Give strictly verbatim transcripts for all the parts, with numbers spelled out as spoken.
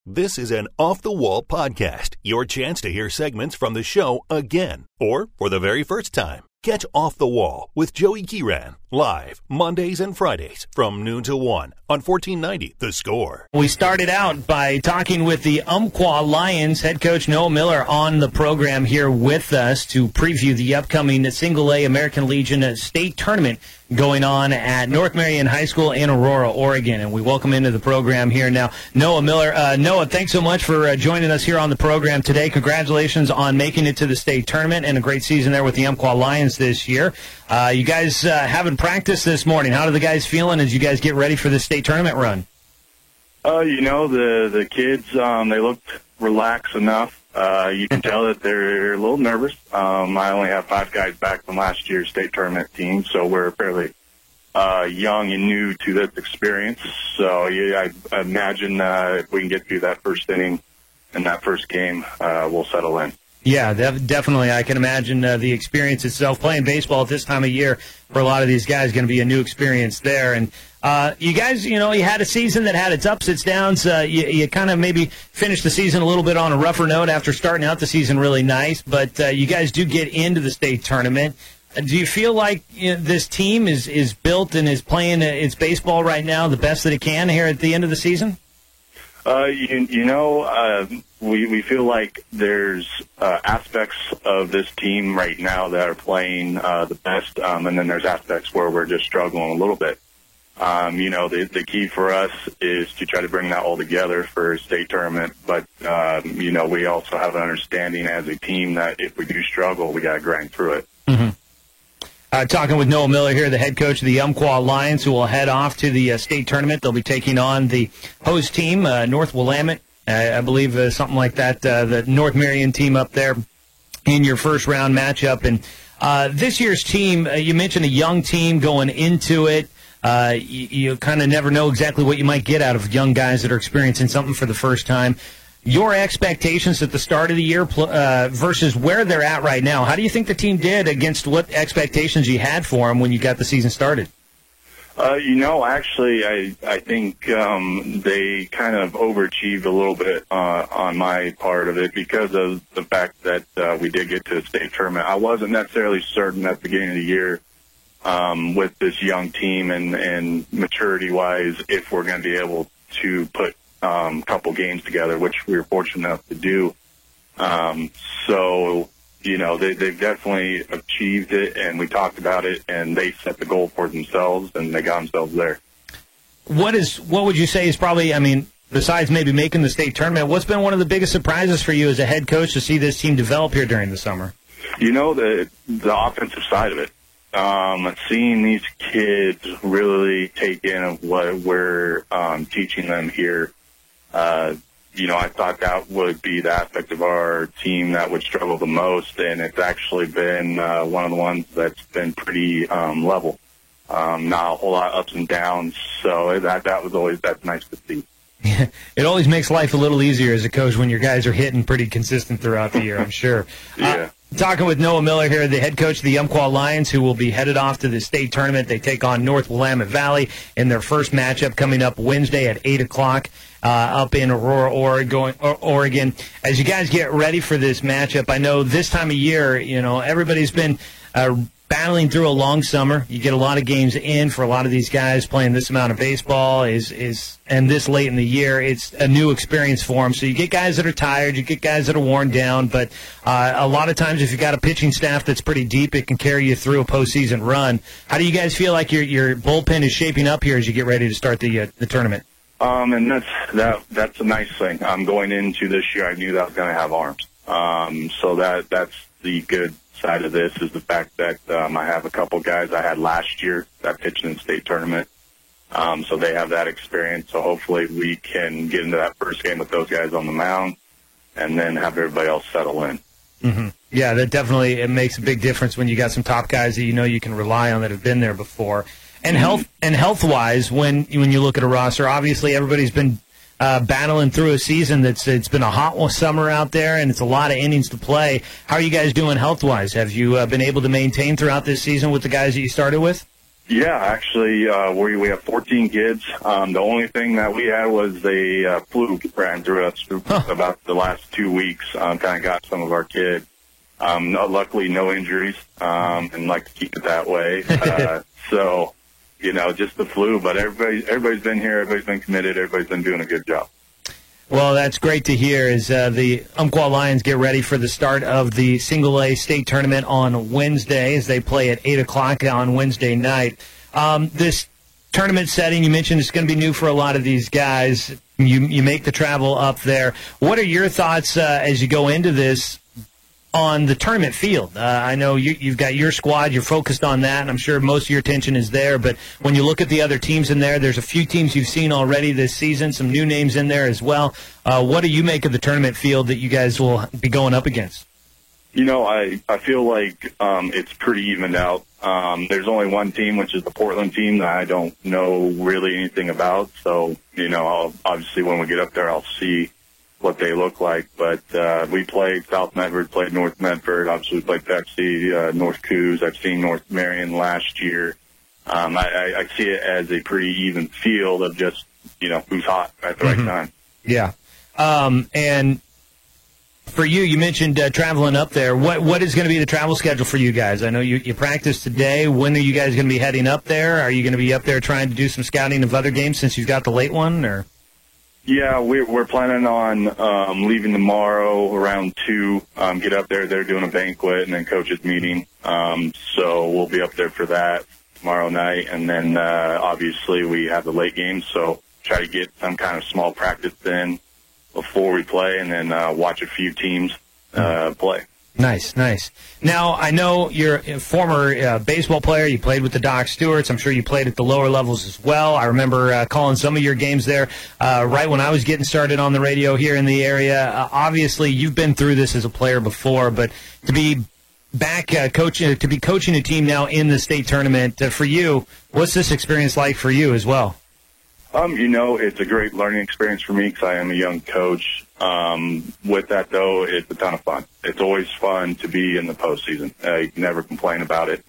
This is an Off the Wall podcast, your chance to hear segments from the show again, or for the very first time. Catch Off the Wall with Joey Kiran, live Mondays and Fridays from noon to one on fourteen ninety The Score. We started out by talking with the Umpqua Lions head coach Noah Miller on the program here with us to preview the upcoming Single A American Legion State Tournament going on at North Marion High School in Aurora, Oregon. And we welcome into the program here now Noah Miller. Uh, Noah, thanks so much for uh, joining us here on the program today. Congratulations on making it to the state tournament and a great season there with the Umpqua Lions this year. Uh, you guys uh, haven't practiced this morning. How are the guys feeling as you guys get ready for the state tournament run? Uh, you know, the the kids, um, they looked relaxed enough. Uh, you can tell that they're a little nervous. Um, I only have five guys back from last year's state tournament team, so we're fairly uh, young and new to this experience. So, yeah, I, I imagine uh, if we can get through that first inning and that first game, uh, we'll settle in. Yeah, def- definitely. I can imagine uh, the experience itself. Playing baseball at this time of year for a lot of these guys is going to be a new experience there. And uh, you guys, you know, you had a season that had its ups, its downs. Uh, you you kind of maybe finished the season a little bit on a rougher note after starting out the season really nice. But uh, you guys do get into the state tournament. Uh, do you feel like you know, this team is, is built and is playing its baseball right now the best that it can here at the end of the season? Uh, you, you know, uh, we, we feel like there's uh, aspects of this team right now that are playing uh, the best, um, and then there's aspects where we're just struggling a little bit. Um, you know, the, the key for us is to try to bring that all together for a state tournament, but, um, you know, we also have an understanding as a team that if we do struggle, we got to grind through it. Mm-hmm. Uh, talking with Noah Miller here, the head coach of the Umpqua Lions, who will head off to the uh, state tournament. They'll be taking on the host team, uh, North Willamette, uh, I believe uh, something like that, uh, the North Marion team up there in your first round matchup. And uh, this year's team, uh, you mentioned a young team going into it. Uh, you you kind of never know exactly what you might get out of young guys that are experiencing something for the first time. Your expectations at the start of the year uh, versus where they're at right now, how do you think the team did against what expectations you had for them when you got the season started? Uh, you know, actually, I I think um, they kind of overachieved a little bit uh, on my part of it because of the fact that uh, we did get to the state tournament. I wasn't necessarily certain at the beginning of the year um, with this young team and, and maturity-wise if we're going to be able to put Um, couple games together, which we were fortunate enough to do. Um, so, you know, they, they've definitely achieved it, and we talked about it, and they set the goal for themselves, and they got themselves there. What is, what would you say is probably, I mean, besides maybe making the state tournament, what's been one of the biggest surprises for you as a head coach to see this team develop here during the summer? You know, the the offensive side of it. Um, seeing these kids really take in of what we're um, teaching them here. Uh, you know, I thought that would be the aspect of our team that would struggle the most, and it's actually been uh, one of the ones that's been pretty um, level. Um, not a whole lot of ups and downs, so that that was always that's nice to see. It always makes life a little easier as a coach when your guys are hitting pretty consistent throughout the year, I'm sure. Yeah. Uh, talking with Noah Miller here, the head coach of the Umpqua Lions, who will be headed off to the state tournament. They take on North Willamette Valley in their first matchup coming up Wednesday at eight o'clock uh, up in Aurora, Oregon, Oregon. As you guys get ready for this matchup, I know this time of year, you know, everybody's been uh, battling through a long summer. You get a lot of games in for a lot of these guys playing this amount of baseball is is and this late in the year. It's a new experience for them. So you get guys that are tired, you get guys that are worn down, but uh, a lot of times if you've got a pitching staff that's pretty deep, it can carry you through a postseason run. How do you guys feel like your your bullpen is shaping up here as you get ready to start the uh, the tournament? Um, and that's that that's a nice thing. Um, going into this year, I knew that I was going to have arms. Um, so that that's the good side of this is the fact that um, I have a couple guys I had last year that pitched in the state tournament. Um, so they have that experience. So hopefully we can get into that first game with those guys on the mound and then have everybody else settle in. Mm-hmm. Yeah, that definitely it makes a big difference when you got some top guys that you know you can rely on that have been there before. And mm-hmm. health and health-wise, when when you look at a roster, obviously everybody's been Uh, battling through a season that's it's been a hot summer out there, and it's a lot of innings to play. How are you guys doing health-wise? Have you uh, been able to maintain throughout this season with the guys that you started with? Yeah, actually, uh, we we have fourteen kids. Um, the only thing that we had was a uh, flu ran through us huh. about the last two weeks. Um, kind of got some of our kids. Um, no, luckily, no injuries, um, and like to keep it that way. Uh, so, you know, just the flu. But everybody, everybody's been here. Everybody's been committed. Everybody's been doing a good job. Well, that's great to hear as uh, the Umpqua Lions get ready for the start of the Single A state tournament on Wednesday as they play at eight o'clock on Wednesday night. Um, this tournament setting, you mentioned it's going to be new for a lot of these guys. You, you make the travel up there. What are your thoughts uh, as you go into this on the tournament field? Uh, I know you, you've got your squad, you're focused on that, and I'm sure most of your attention is there, but when you look at the other teams in there, there's a few teams you've seen already this season, some new names in there as well. Uh, what do you make of the tournament field that you guys will be going up against? You know, I, I feel like um, it's pretty evened out. Um, there's only one team, which is the Portland team, that I don't know really anything about, so, you know, I'll, obviously when we get up there, I'll see what they look like. But uh, we played South Medford, played North Medford. Obviously, we played Pepsi, uh, North Coos. I've seen North Marion last year. Um, I, I, I see it as a pretty even field of just, you know, who's hot at the mm-hmm. right time. Yeah. Um, and for you, you mentioned uh, traveling up there. What What is going to be the travel schedule for you guys? I know you, you practice today. When are you guys going to be heading up there? Are you going to be up there trying to do some scouting of other games since you've got the late one, or? Yeah, we're, we're planning on um, leaving tomorrow around two, um, get up there. They're doing a banquet and then coaches meeting. Um, so we'll be up there for that tomorrow night. And then uh, obviously we have the late games, so try to get some kind of small practice in before we play and then uh, watch a few teams uh, play. Nice, nice. Now, I know you're a former uh, baseball player. You played with the Doc Stewarts. I'm sure you played at the lower levels as well. I remember uh, calling some of your games there uh, right when I was getting started on the radio here in the area. Uh, obviously, you've been through this as a player before, but to be back uh, coaching, to be coaching a team now in the state tournament, uh, for you, what's this experience like for you as well? Um, you know, it's a great learning experience for me because I am a young coach. Um, with that, though, it's a ton of fun. It's always fun to be in the postseason. Uh, you can never complain about it.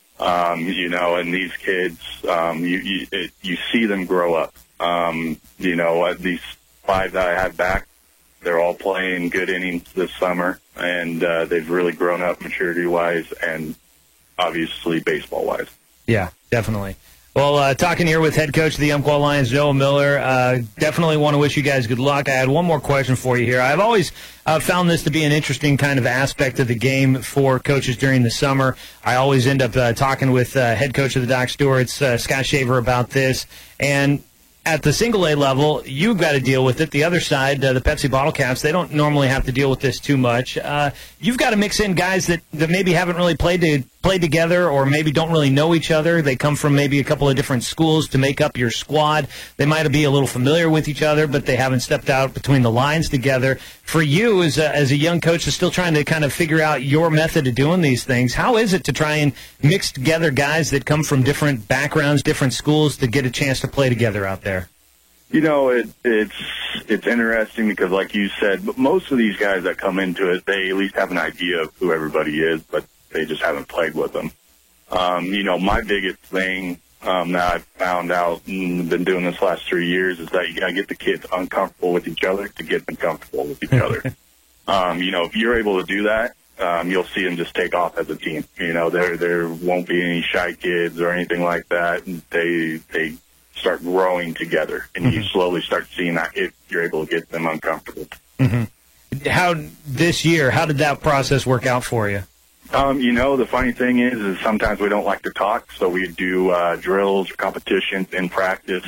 um, you know, and these kids, um, you you, it, you see them grow up. Um, you know, uh, these five that I had back, they're all playing good innings this summer, and uh, they've really grown up maturity-wise and obviously baseball-wise. Yeah, definitely. Well, uh, talking here with head coach of the Umpqua Lions, Noah Miller, uh, definitely want to wish you guys good luck. I had one more question for you here. I've always uh, found this to be an interesting kind of aspect of the game for coaches during the summer. I always end up uh, talking with uh, head coach of the Doc Stewarts, uh, Scott Shaver, about this. And at the single A level, you've got to deal with it. The other side, uh, the Pepsi bottle caps, they don't normally have to deal with this too much. Uh, you've got to mix in guys that, that maybe haven't really played to, played together or maybe don't really know each other. They come from maybe a couple of different schools to make up your squad. They might be a little familiar with each other, but they haven't stepped out between the lines together. For you, as a, as a young coach who's still trying to kind of figure out your method of doing these things, how is it to try and mix together guys that come from different backgrounds, different schools, to get a chance to play together out there? You know, it, it's it's interesting because, like you said, most of these guys that come into it, they at least have an idea of who everybody is, but they just haven't played with them. Um, you know, my biggest thing um, that I've found out and been doing this last three years is that you got to get the kids uncomfortable with each other to get them comfortable with each other. Um, you know, if you're able to do that, um, you'll see them just take off as a team. You know, there there won't be any shy kids or anything like that. They they start growing together, and mm-hmm. you slowly start seeing that if you're able to get them uncomfortable. Mm-hmm. How this year? How did that process work out for you? Um, you know, the funny thing is, is sometimes we don't like to talk, so we do uh, drills or competitions in practice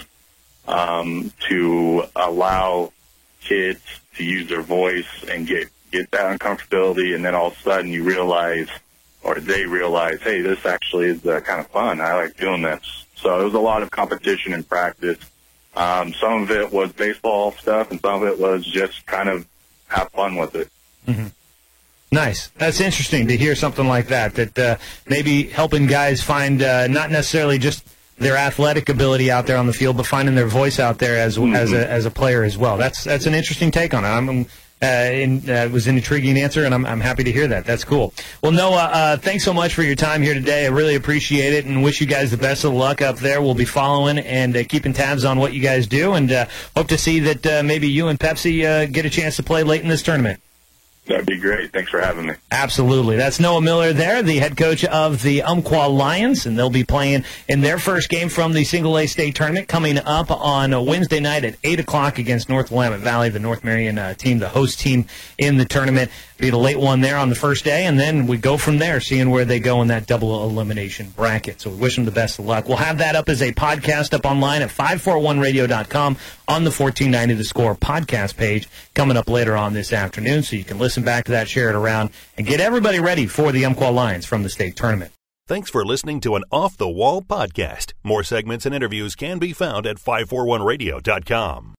um, to allow kids to use their voice and get get that uncomfortability, and then all of a sudden you realize, or they realize, hey, this actually is uh, kind of fun. I like doing this. So it was a lot of competition in practice. Um, some of it was baseball stuff, and some of it was just kind of have fun with it. Mm-hmm. Nice. That's interesting to hear something like that, that uh, maybe helping guys find uh, not necessarily just their athletic ability out there on the field, but finding their voice out there as mm-hmm. as a as a player as well. That's that's an interesting take on it. I'm Uh, and uh, it was an intriguing answer, and I'm, I'm happy to hear that. That's cool. Well, Noah, uh, thanks so much for your time here today. I really appreciate it, and wish you guys the best of luck up there. We'll be following and uh, keeping tabs on what you guys do, and uh, hope to see that uh, maybe you and Pepsi uh, get a chance to play late in this tournament. That'd be great. Thanks for having me. Absolutely. That's Noah Miller there, the head coach of the Umpqua Lions, and they'll be playing in their first game from the Single A State Tournament coming up on Wednesday night at eight o'clock against North Willamette Valley, the North Marion uh, team, the host team in the tournament. Be the late one there on the first day, and then we go from there, seeing where they go in that double elimination bracket. So we wish them the best of luck. We'll have that up as a podcast up online at five forty-one radio dot com on the fourteen ninety The Score podcast page coming up later on this afternoon, so you can listen back to that, share it around, and get everybody ready for the Umpqua Lions from the state tournament. Thanks for listening to an Off the Wall podcast. More segments and interviews can be found at five forty-one radio dot com.